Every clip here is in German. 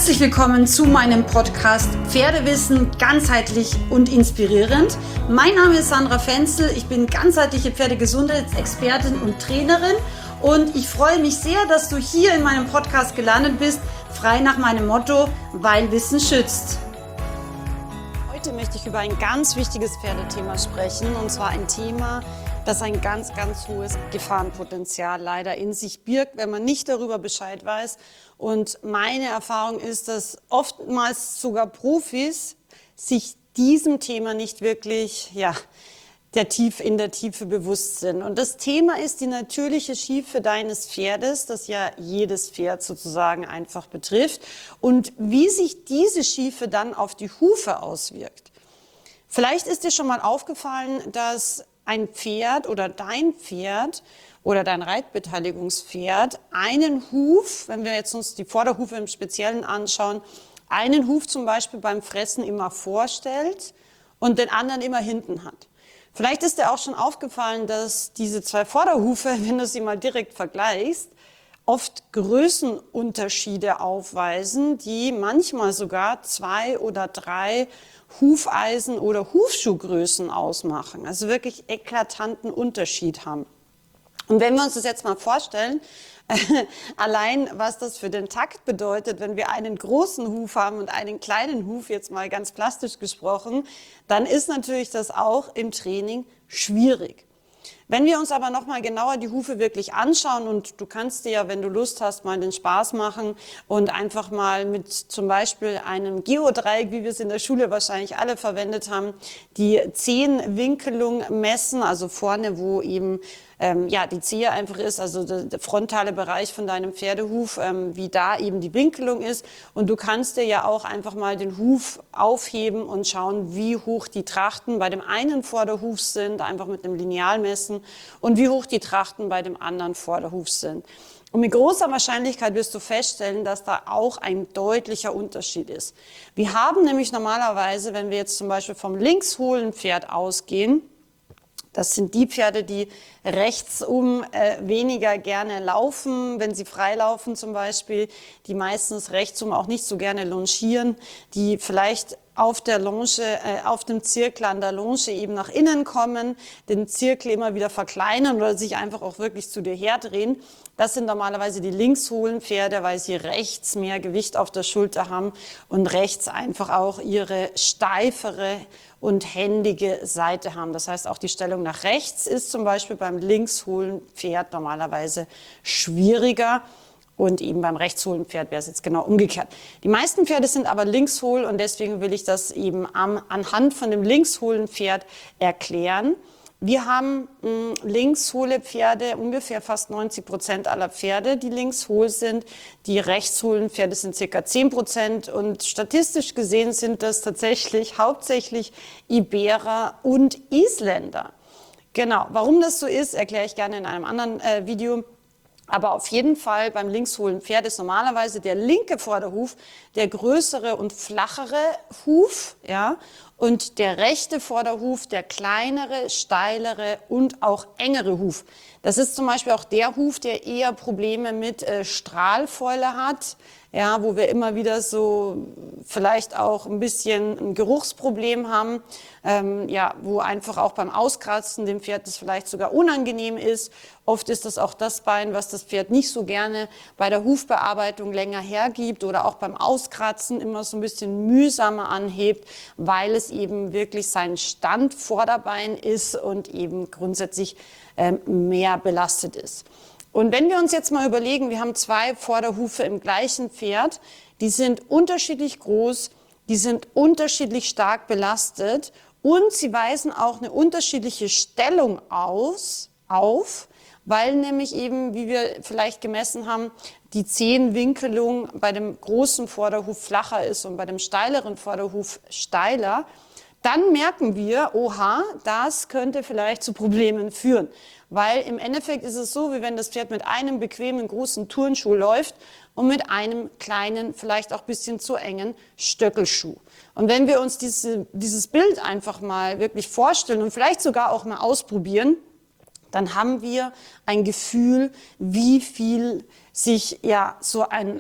Herzlich willkommen zu meinem Podcast Pferdewissen ganzheitlich und inspirierend. Mein Name ist Sandra Fenzel, ich bin ganzheitliche Pferdegesundheitsexpertin und Trainerin und ich freue mich sehr, dass du hier in meinem Podcast gelandet bist, frei nach meinem Motto, weil Wissen schützt. Heute möchte ich über ein ganz wichtiges Pferdethema sprechen, und zwar ein Thema, das ein ganz, ganz hohes Gefahrenpotenzial leider in sich birgt, wenn man nicht darüber Bescheid weiß. Und meine Erfahrung ist, dass oftmals sogar Profis sich diesem Thema nicht wirklich, in der Tiefe bewusst sind. Und das Thema ist die natürliche Schiefe deines Pferdes, das ja jedes Pferd sozusagen einfach betrifft, und wie sich diese Schiefe dann auf die Hufe auswirkt. Vielleicht ist dir schon mal aufgefallen, dass ein Pferd oder dein Pferd oder dein Reitbeteiligungspferd einen Huf, wenn wir jetzt uns die Vorderhufe im Speziellen anschauen, einen Huf zum Beispiel beim Fressen immer vorstellt und den anderen immer hinten hat. Vielleicht ist dir auch schon aufgefallen, dass diese zwei Vorderhufe, wenn du sie mal direkt vergleichst, oft Größenunterschiede aufweisen, die manchmal sogar 2 oder 3 Hufeisen oder Hufschuhgrößen ausmachen, also wirklich eklatanten Unterschied haben. Und wenn wir uns das jetzt mal vorstellen, allein was das für den Takt bedeutet, wenn wir einen großen Huf haben und einen kleinen Huf, jetzt mal ganz plastisch gesprochen, dann ist natürlich das auch im Training schwierig. Wenn wir uns aber nochmal genauer die Hufe wirklich anschauen, und du kannst dir ja, wenn du Lust hast, mal den Spaß machen und einfach mal mit zum Beispiel einem Geodreieck, wie wir es in der Schule wahrscheinlich alle verwendet haben, die Zehenwinkelung messen, also vorne, wo eben die Zehe einfach ist, also der frontale Bereich von deinem Pferdehuf, wie da eben die Winkelung ist. Und du kannst dir ja auch einfach mal den Huf aufheben und schauen, wie hoch die Trachten bei dem einen Vorderhuf sind, einfach mit dem Lineal messen, und wie hoch die Trachten bei dem anderen Vorderhuf sind. Und mit großer Wahrscheinlichkeit wirst du feststellen, dass da auch ein deutlicher Unterschied ist. Wir haben nämlich normalerweise, wenn wir jetzt zum Beispiel vom linkshohlen Pferd ausgehen, das sind die Pferde, die rechtsum weniger gerne laufen, wenn sie frei laufen zum Beispiel, die meistens rechtsum auch nicht so gerne longieren, die vielleicht auf der Longe, auf dem Zirkel an der Longe eben nach innen kommen, den Zirkel immer wieder verkleinern oder sich einfach auch wirklich zu dir herdrehen. Das sind normalerweise die linkshohlen Pferde, weil sie rechts mehr Gewicht auf der Schulter haben und rechts einfach auch ihre steifere und händige Seite haben. Das heißt, auch die Stellung nach rechts ist zum Beispiel beim linkshohlen Pferd normalerweise schwieriger. Und eben beim rechtshohlen Pferd wäre es jetzt genau umgekehrt. Die meisten Pferde sind aber linkshohl, und deswegen will ich das eben anhand von dem linkshohlen Pferd erklären. Wir haben linkshohle Pferde, ungefähr fast 90% aller Pferde, die linkshohl sind. Die rechtshohlen Pferde sind ca. 10%, und statistisch gesehen sind das tatsächlich hauptsächlich Iberer und Isländer. Genau, warum das so ist, erkläre ich gerne in einem anderen Video. Aber auf jeden Fall beim linkshohlen Pferd ist normalerweise der linke Vorderhuf der größere und flachere Huf, ja, und der rechte Vorderhuf der kleinere, steilere und auch engere Huf. Das ist zum Beispiel auch der Huf, der eher Probleme mit Strahlfäule hat, ja, wo wir immer wieder so vielleicht auch ein bisschen ein Geruchsproblem haben, wo einfach auch beim Auskratzen dem Pferd das vielleicht sogar unangenehm ist. Oft ist das auch das Bein, was das Pferd nicht so gerne bei der Hufbearbeitung länger hergibt oder auch beim Auskratzen immer so ein bisschen mühsamer anhebt, weil es eben wirklich sein Standvorderbein ist und eben grundsätzlich mehr belastet ist. Und wenn wir uns jetzt mal überlegen, wir haben 2 Vorderhufe im gleichen Pferd, die sind unterschiedlich groß, die sind unterschiedlich stark belastet und sie weisen auch eine unterschiedliche Stellung auf, weil nämlich eben, wie wir vielleicht gemessen haben, die Zehenwinkelung bei dem großen Vorderhuf flacher ist und bei dem steileren Vorderhuf steiler. Dann merken wir, oha, das könnte vielleicht zu Problemen führen. Weil im Endeffekt ist es so, wie wenn das Pferd mit einem bequemen, großen Turnschuh läuft und mit einem kleinen, vielleicht auch ein bisschen zu engen Stöckelschuh. Und wenn wir uns dieses Bild einfach mal wirklich vorstellen und vielleicht sogar auch mal ausprobieren, dann haben wir ein Gefühl, wie viel sich so ein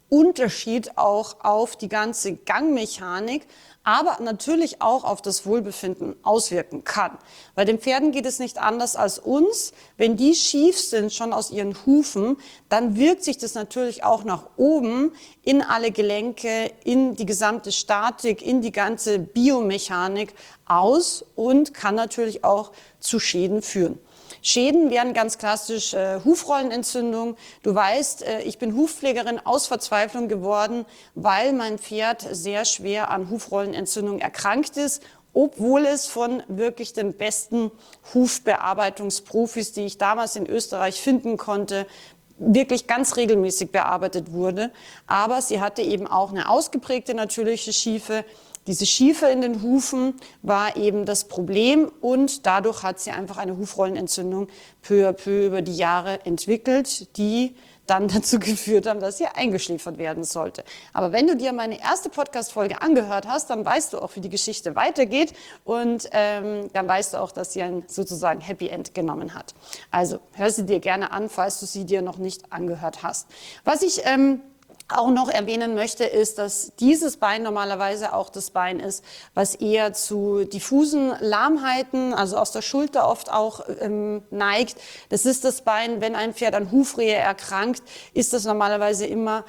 Unterschied auch auf die ganze Gangmechanik, aber natürlich auch auf das Wohlbefinden auswirken kann. Bei den Pferden geht es nicht anders als uns. Wenn die schief sind, schon aus ihren Hufen, dann wirkt sich das natürlich auch nach oben in alle Gelenke, in die gesamte Statik, in die ganze Biomechanik aus und kann natürlich auch zu Schäden führen. Schäden wären ganz klassisch Hufrollenentzündung. Du weißt, ich bin Hufpflegerin aus Verzweiflung geworden, weil mein Pferd sehr schwer an Hufrollenentzündung erkrankt ist, obwohl es von wirklich den besten Hufbearbeitungsprofis, die ich damals in Österreich finden konnte, wirklich ganz regelmäßig bearbeitet wurde. Aber sie hatte eben auch eine ausgeprägte natürliche Schiefe. Diese Schiefe in den Hufen war eben das Problem und dadurch hat sie einfach eine Hufrollenentzündung peu à peu über die Jahre entwickelt, die dann dazu geführt haben, dass sie eingeschläfert werden sollte. Aber wenn du dir meine erste Podcast-Folge angehört hast, dann weißt du auch, wie die Geschichte weitergeht und dann weißt du auch, dass sie ein sozusagen Happy End genommen hat. Also hör sie dir gerne an, falls du sie dir noch nicht angehört hast. Was ich auch noch erwähnen möchte, ist, dass dieses Bein normalerweise auch das Bein ist, was eher zu diffusen Lahmheiten, also aus der Schulter oft auch neigt. Das ist das Bein, wenn ein Pferd an Hufrehe erkrankt, ist das normalerweise immer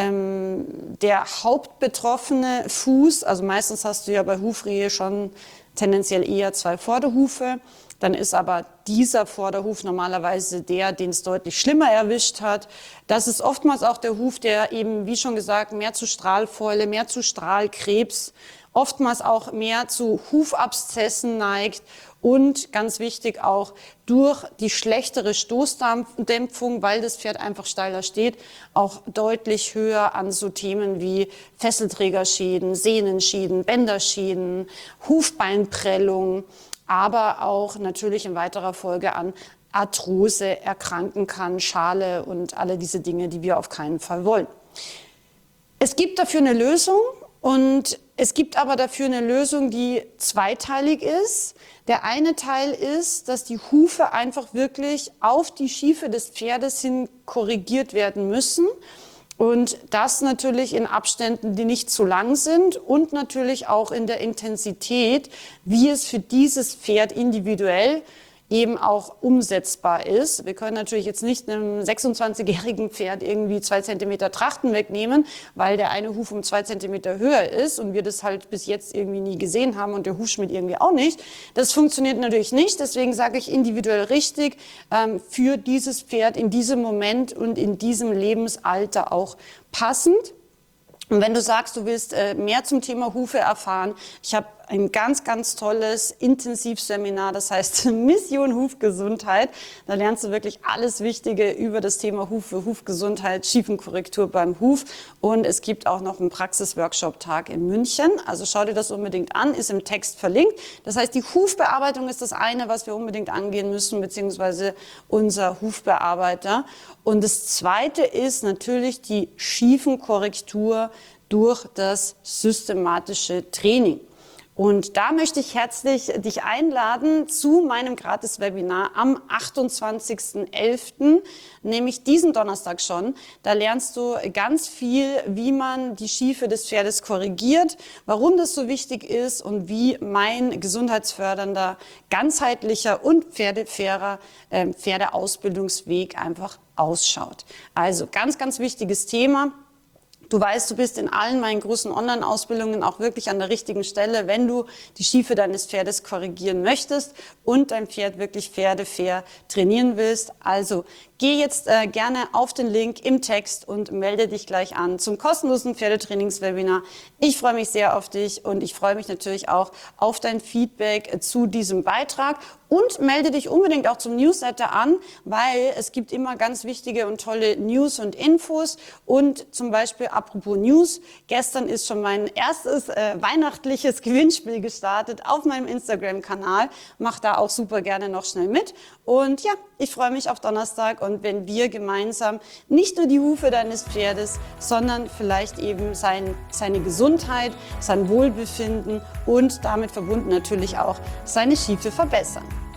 der hauptbetroffene Fuß. Also meistens hast du ja bei Hufrehe schon tendenziell eher 2 Vorderhufe. Dann ist aber dieser Vorderhuf normalerweise der, den es deutlich schlimmer erwischt hat. Das ist oftmals auch der Huf, der eben, wie schon gesagt, mehr zu Strahlfäule, mehr zu Strahlkrebs, oftmals auch mehr zu Hufabszessen neigt und ganz wichtig auch durch die schlechtere Stoßdämpfung, weil das Pferd einfach steiler steht, auch deutlich höher an so Themen wie Fesselträgerschäden, Sehnenschäden, Bänderschäden, Hufbeinprellung, aber auch natürlich in weiterer Folge an Arthrose erkranken kann, Schale und alle diese Dinge, die wir auf keinen Fall wollen. Es gibt dafür eine Lösung und es gibt aber dafür eine Lösung, die zweiteilig ist. Der eine Teil ist, dass die Hufe einfach wirklich auf die Schiefe des Pferdes hin korrigiert werden müssen. Und das natürlich in Abständen, die nicht zu lang sind und natürlich auch in der Intensität, wie es für dieses Pferd individuell eben auch umsetzbar ist. Wir können natürlich jetzt nicht einem 26-jährigen Pferd irgendwie 2 Zentimeter Trachten wegnehmen, weil der eine Huf um 2 Zentimeter höher ist und wir das halt bis jetzt irgendwie nie gesehen haben und der Hufschmied irgendwie auch nicht. Das funktioniert natürlich nicht, deswegen sage ich individuell richtig für dieses Pferd in diesem Moment und in diesem Lebensalter auch passend. Und wenn du sagst, du willst mehr zum Thema Hufe erfahren, ich habe ein ganz, ganz tolles Intensivseminar, das heißt Mission Hufgesundheit. Da lernst du wirklich alles Wichtige über das Thema Hufe, Hufgesundheit, Schiefenkorrektur beim Huf. Und es gibt auch noch einen Praxis-Workshop-Tag in München. Also schau dir das unbedingt an, ist im Text verlinkt. Das heißt, die Hufbearbeitung ist das eine, was wir unbedingt angehen müssen, beziehungsweise unser Hufbearbeiter. Und das zweite ist natürlich die Schiefenkorrektur durch das systematische Training. Und da möchte ich herzlich dich einladen zu meinem Gratis-Webinar am 28.11., nämlich diesen Donnerstag schon. Da lernst du ganz viel, wie man die Schiefe des Pferdes korrigiert, warum das so wichtig ist und wie mein gesundheitsfördernder, ganzheitlicher und pferdefairer Pferdeausbildungsweg einfach ausschaut. Also ganz, ganz wichtiges Thema. Du weißt, du bist in allen meinen großen Online-Ausbildungen auch wirklich an der richtigen Stelle, wenn du die Schiefe deines Pferdes korrigieren möchtest und dein Pferd wirklich pferdefair trainieren willst. Also geh jetzt gerne auf den Link im Text und melde dich gleich an zum kostenlosen Pferdetrainings-Webinar. Ich freue mich sehr auf dich und ich freue mich natürlich auch auf dein Feedback zu diesem Beitrag. Und melde dich unbedingt auch zum Newsletter an, weil es gibt immer ganz wichtige und tolle News und Infos. Und zum Beispiel apropos News, gestern ist schon mein erstes weihnachtliches Gewinnspiel gestartet auf meinem Instagram-Kanal. Mach da auch super gerne noch schnell mit. Und ja, ich freue mich auf Donnerstag und wenn wir gemeinsam nicht nur die Hufe deines Pferdes, sondern vielleicht eben seine Gesundheit, sein Wohlbefinden und damit verbunden natürlich auch seine Schiefe verbessern.